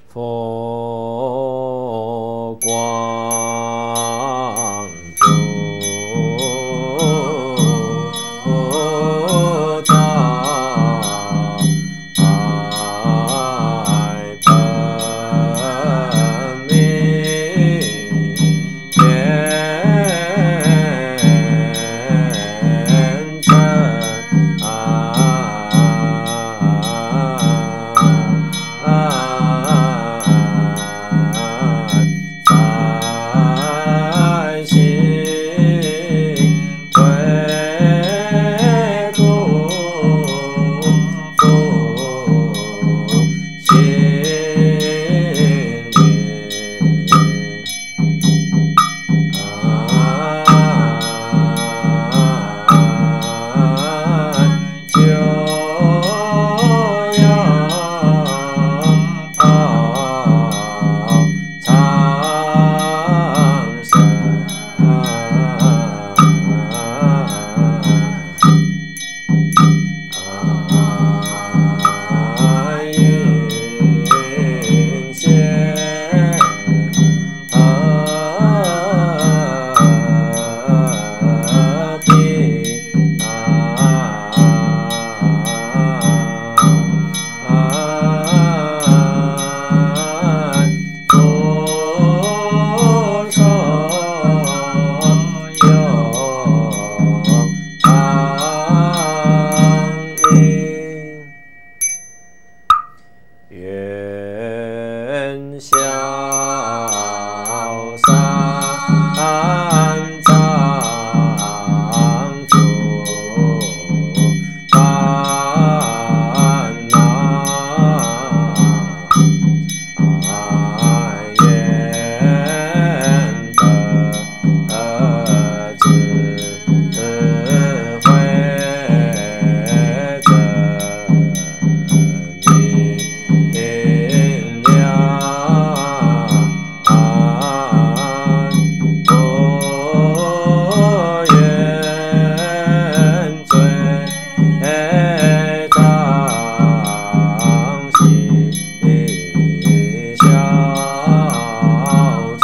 佛光中照本明天真在心归途心灵就要长生云仙地福寿有常应，愿消三藏诸烦恼，愿得智慧真明了，不愿罪障心消除，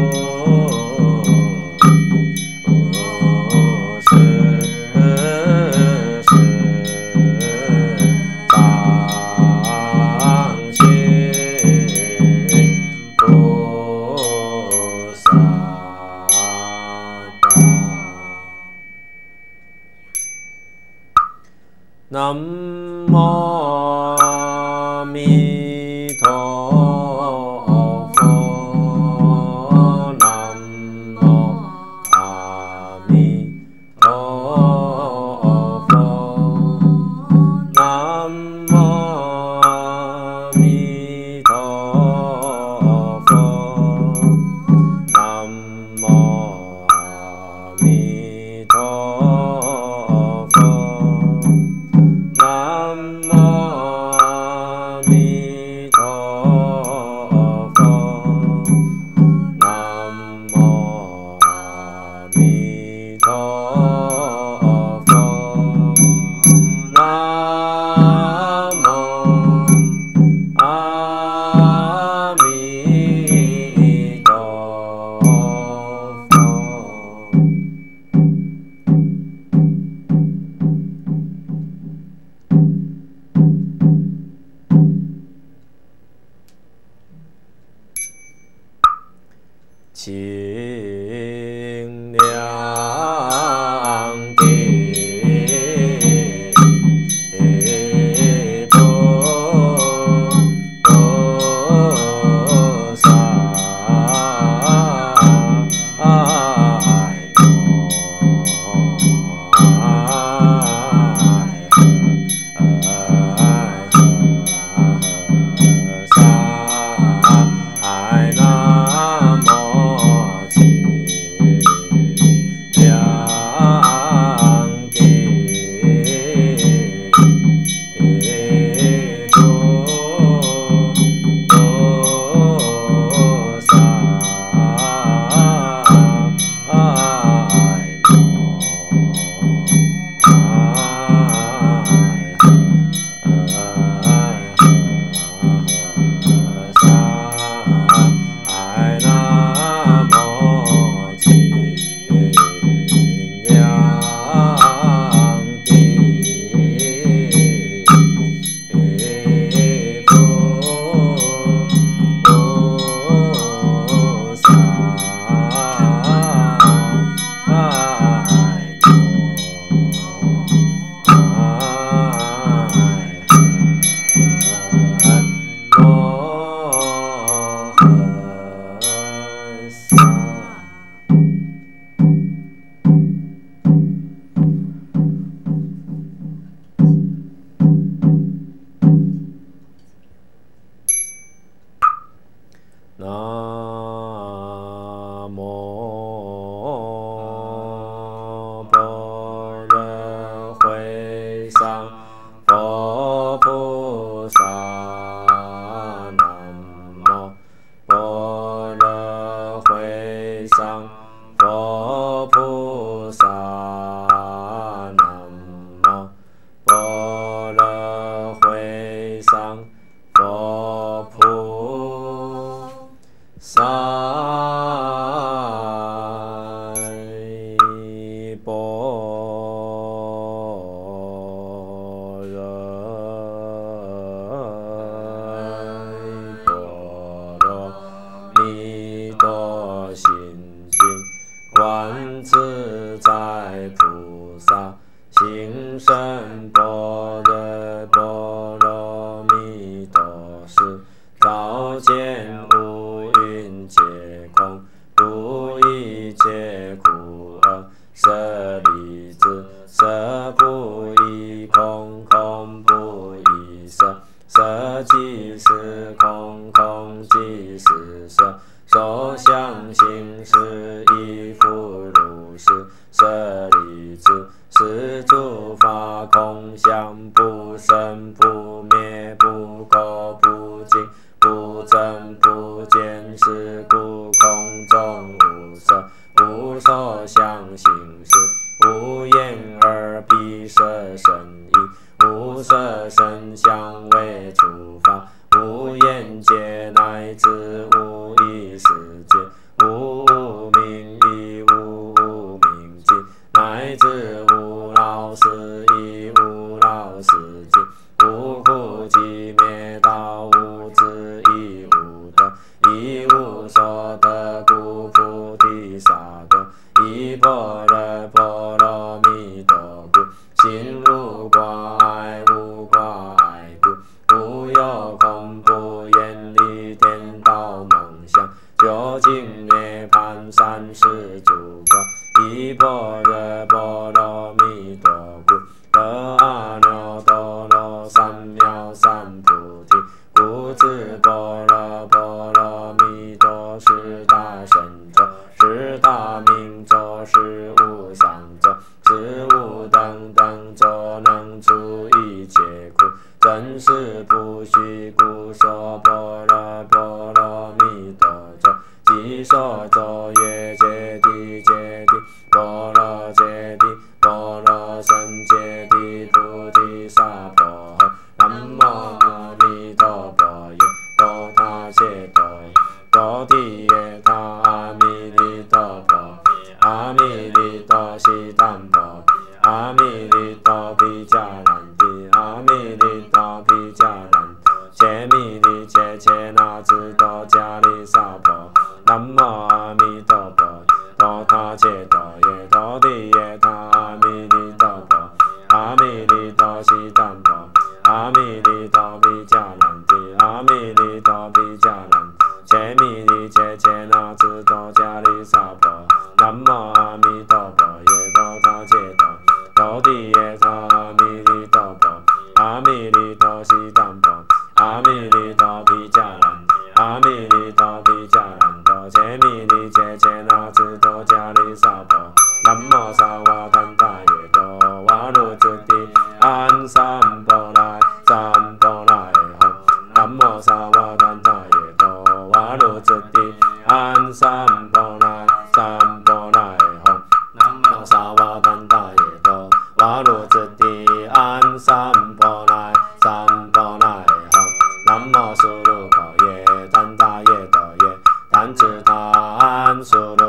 世事常行菩萨道。南无阿弥陀佛，南无阿弥陀佛，南无阿弥陀佛，南无阿弥陀佛。南无阿弥陀佛，南无阿弥陀佛，南无阿弥陀佛。清凉的菩萨南无清南无般若会上佛菩萨，南无般若会上佛菩萨，南无般若会上佛菩萨。观自在菩萨行深般若波罗蜜多时，照见五蕴皆空，不一切苦厄。舍利子，色不异空，空不异色，色即是空，空即是色。受想行识亦复如是。舍利子，是诸法空相，不生不灭，不垢不净，不增不减，是故空中无色，无受想行识，无眼耳鼻舌身意，无色声香味触法，无眼界乃至无意识界，无无明亦无无明尽，乃至无老死亦无老死尽，无苦集灭道，无智亦无得，亦无所得，故菩提萨埵依般若波罗蜜多故，心无挂碍，无挂碍故，无有恐怖远离颠倒梦想，究竟涅槃三世诸佛依般若波罗蜜多故，得阿耨多罗三藐三菩提。故知般若波罗蜜多是大神咒，是大明咒，是无上咒，是无等等咒，能除一切苦，真实不虚。故说般若波罗蜜多咒，即说咒曰：揭谛揭谛，波罗揭谛，波罗僧揭谛，菩提萨婆诃。南无阿弥陀佛耶，多他切多耶，多地耶他阿弥利多婆，阿弥利多悉檀婆，阿弥利多毗迦兰帝，阿弥利多毗迦兰，切弥利切切那智多迦利萨婆。南无阿弥陀佛，多他切多耶，多地耶他阿弥利多婆，阿弥利多悉檀婆，阿弥利多毗迦兰帝，阿弥利多毗迦兰，切弥利切切那智多迦利萨婆。南无阿弥陀佛耶，多他切多，多地耶他阿弥利多婆，阿弥利多悉檀婆，阿弥利多毗迦兰，阿弥利多毗迦兰多，切弥利切切那智多迦利萨婆。南无萨瓦坦达耶多瓦卢祖提安三波来三波来吽。南无萨瓦坦达耶多瓦卢祖提安三波来三波来吽。南无萨瓦坦达耶多瓦卢祖提安三波来三波来吽。南无苏鲁婆耶坦达耶多耶坦智达安苏鲁